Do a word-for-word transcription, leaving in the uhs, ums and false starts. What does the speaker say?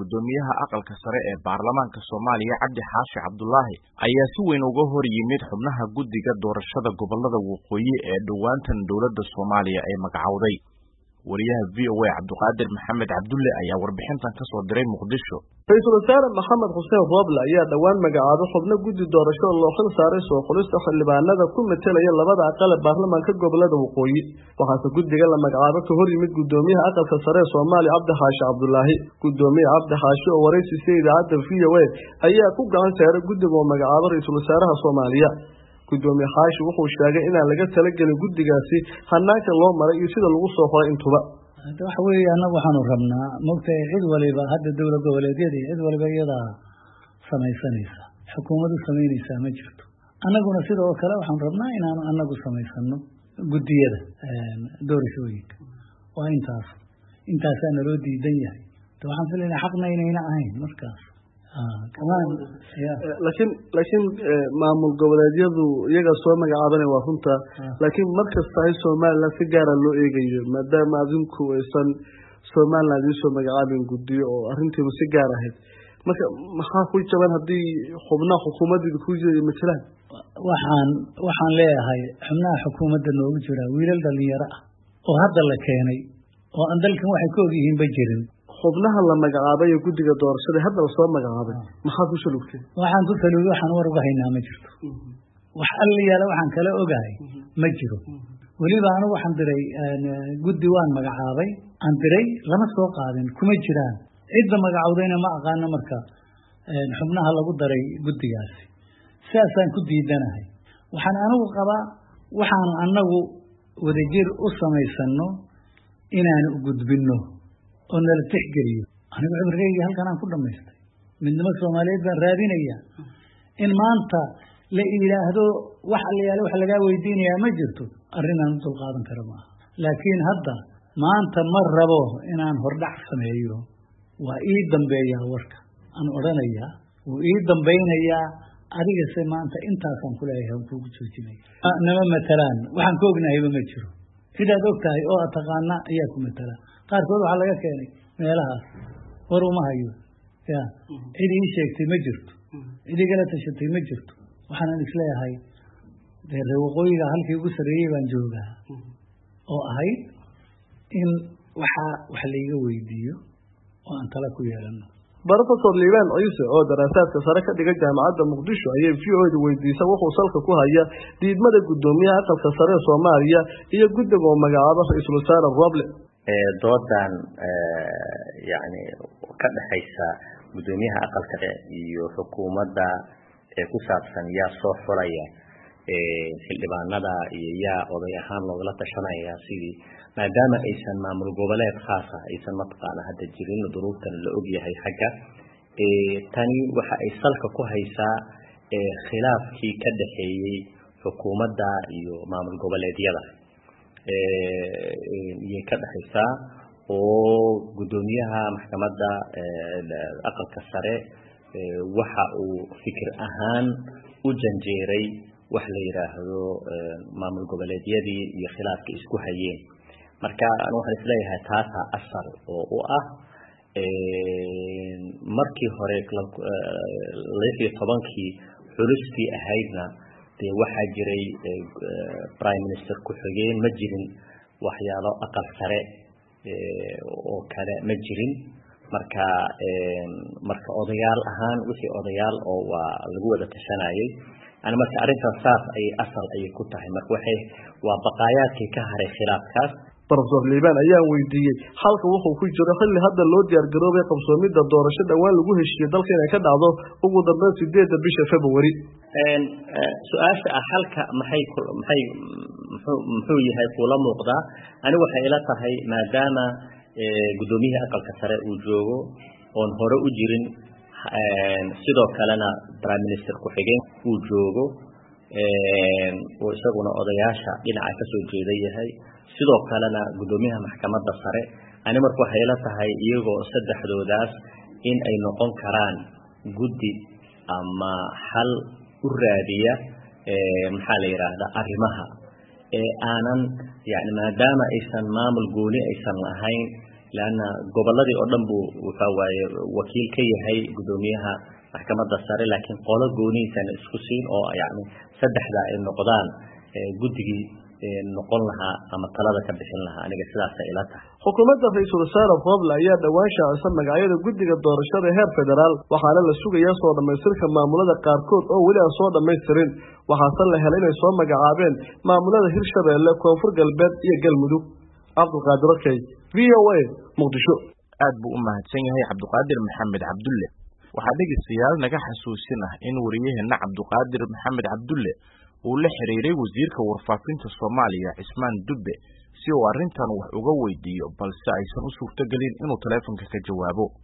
gudoomiyaha aqalka sare ee baarlamaanka Soomaaliya Cabdi Xaashi Cabdullaahi ayaa si weyn uga hor yimid xubnaha guddiga doorashada gobolada waqooyi ee dhawaantan dowladda Soomaaliya ay magacawday. wariyaha V O A Cabduqaadir Maxamed Cabdulle ayaa warbixintan ka soo diray Muqdisho. Ra'iisul Wasaare Maxamed Xuseen Roble ayaa dhawaan magacaabay xubno guddi doorasho loo xil saaray soo xulista xildhibaanada ku metelaya labada aqal ee baarlamaanka gobolada waqooyi. waxaase guddiga la magacaabay ka hor yimid gudoomiyaha aqalka sare ee Soomaaliya Cabdi Xaashi Cabdullaahi. gudoomiyaha Cabdi Xaashi oo wareysi idaacadda V O A ayaa ku gacan saaray guddiga oo magacaabay Ra'iisul Wasaaraha Soomaaliya. gudoomiye Xaashi wuxuu sheegay in aan laga talagelin guddigaasi hanaanka loo maray iyo sida lagu soo xoray intuba. waxa weeye anagu waxaanu rabnaa moogtay cid waliba hadda dawlad goboleedyada cid waliba iyada samaysanaysa xukuumaddu samaynaysa ma jirto. anaguna sidoo kale waxaan rabnaa inaan anagu samaysano guddiyada doorashooyinka. waa intaas intaasana loo diidan yahay. waxaan filaynaa xaqna inayna ahayn markaas. kamaan laakiin laakiin maamul goboleedyadu iyaga soo magacaabanay waa runta laakiin markasta ay Soomaaliland si gaar ah loo eegayo maadaama adinku aysan Soomaaliland soo magacaabin guddiyo oo arrinteedu si gaar ah marka maxaa ku jaban hadii xubnaha xukuumadda ku jiray matalan waxaan waxaan leeyahay xubnaha xukuumadda noogu jira wiilal dhalinyaro ah oo hadda la keenay oo aan dalkan waxay ka ogyihiin ba jirin. xubnaha la magacaabay ee guddiga doorashada hadda la soo magacaabay maxaa ku shalugtay? waxaan ku saluugay waxaan war uga haynaa ma jirto. wax alliyaala waxaan kala ogahay ma jiro. weliba anigu waxaan diray guddi waan magacaabay aan diray lama soo qaadin kuma jiraan. cidda magacawdayna ma aqaano marka xubnaha lagu daray guddigaasi sidaasaan ku diidanahay. waxaan anigu qabaa waxaan anagu wadajir u samaysano inaan u gudbino oo nala tixgeliyo. anigu cimrigayga halkan aan ku dhamaystay midnimo Soomaaliyeed baan raadinaya. in maanta la ilaahdo wax aliyaale wax laga weydiinayaa ma jirto arrin aan dul qaadan karo maaha. laakiin hadda maanta ma rabo inaan hordhac sameeyo. waa ii dambeeyaa warka aan odhanayaa wuu ii dambaynayaa adigase maanta intaasaan ku leeyahay aan kugu joojinaya. nama matalaan waxaan ka ognahayba ma jiro. sidaad og tahay oo aad taqaana ayaa ku matala. qaarkood waxaa laga keenay meelahaas war uma hayo ya cid ii sheegtay ma jirto cid igala tashatay ma jirto. waxaanan isleeyahay dee waqooyiga halkii ugu sarreeyey baan joogaa oo ahayd in waxaa wax laiga weydiiyo oo aan tala ku yeelano. Professor Liibaan Ciise oo daraasaadka sare ka dhiga jaamacadda Muqdisho ayay V O A weydiisay wuxuu salka ku haya diidmada gudoomiyaha aqalka sare ee Soomaaliya iyo guddiga oo magacaabay Ra'iisul Wasaare Roble. ee doodan yaani ka dhaxaysa gudoomiyaha aqalka sare iyo xukuumadda ee ku saabsan yaa soo xulaya ee xildhibaanada iyo yaa oday ahaan looga tashanaya sidii maadaama aysan maamul goboleed khaas ah aysan matqaana hadda jirin duruuftan la og yahay xagga ee tani waxa ay salka ku haysaa ee khilaafkii ka dhaxeeyay xukuumadda iyo maamul goboleedyada ee iyo ka dhaxaysa oo gudoomiyaha maxkamadda aqalka sare waxa uu fikir ahaan u janjeeray wax la yiraahdo maamul goboleedyadii iyo khilaafka isku hayeen. marka aan waxaan isleeyahay taasa asal oo u ah ee markii hore lix iyo tobankii xulustii ahaydna dee waxaa jiray prime minister ku xigeen ma jirin waxyaalo aqal sare oo kale ma jirin. marka marka odayaal ahaan wixii odayaal oo waa lagu wada tashanayay ana marka arrintan saas ay asal ay ku tahay marka waxay waa baqaayaadkii ka haray khilaafkaas. Professor Liibaan ayaa weydiiyay halka wuxuu ku jiro xilli hadda loo diyaar garoobay qabsoomida doorasho dhawaan lagu heshiiyay dalka inay ka dhacdo ugu dambeyn sideedda bisha February. een su'aasha ah halka maxay maxay muxuu yahay kula muuqda ani waxa ila tahay maadaama gudoomiyaha aqalka sare uu joogo oon hore u jirin sidoo kalena prime minister ku xigeen uu joogo een oo isaguna odayaasha dhinaca ka soo jeeday yahay sidoo kalena gudoomiyaha maxkamadda sare ani marka waxa ila tahay iyagoo saddexdoodaas in ay noqon karaan guddi ama hal u raadiya ee maxaa la yiraahdaa arrimaha ee aanan yaani maadaama aysan maamul gooni aysan lahayn laana goboladii oo dhan buu waxa waaye wakiil ka yahay gudoomiyaha maxkamadda sare laakiin qolo gooniisan isku siin oo yaani saddexda ay noqdaan guddigii noqon lahaa ama talada ka bixin lahaa aniga sidaas ay ila tahay xukuumadda ra'iisul wasaare Roble ayaa dhawaan shaacisa magacyada guddiga doorashada heer federaal waxaana la sugayaa soo dhamaystirka maamulada qaarkood oo weli aan soo dhamaystirin waxaase la helay inay soo magacaabeen maamulada Hirshabeelle Koonfur Galbeed iyo Galmudug Cabduqaadir Kay V O A Muqdisho aad buu u mahadsan yahay Cabduqaadir Maxamed Cabdulle waxaa dhegeystayaal naga xasuusin ah in wariyaheena Cabduqaadir Maxamed Cabdulle uu la xiriiray wasiirka warfaafinta Soomaaliya Cismaan Dubbe si uu arrintan wax uga weydiiyo balse aysan u suurtagelin inuu taleefanka ka jawaabo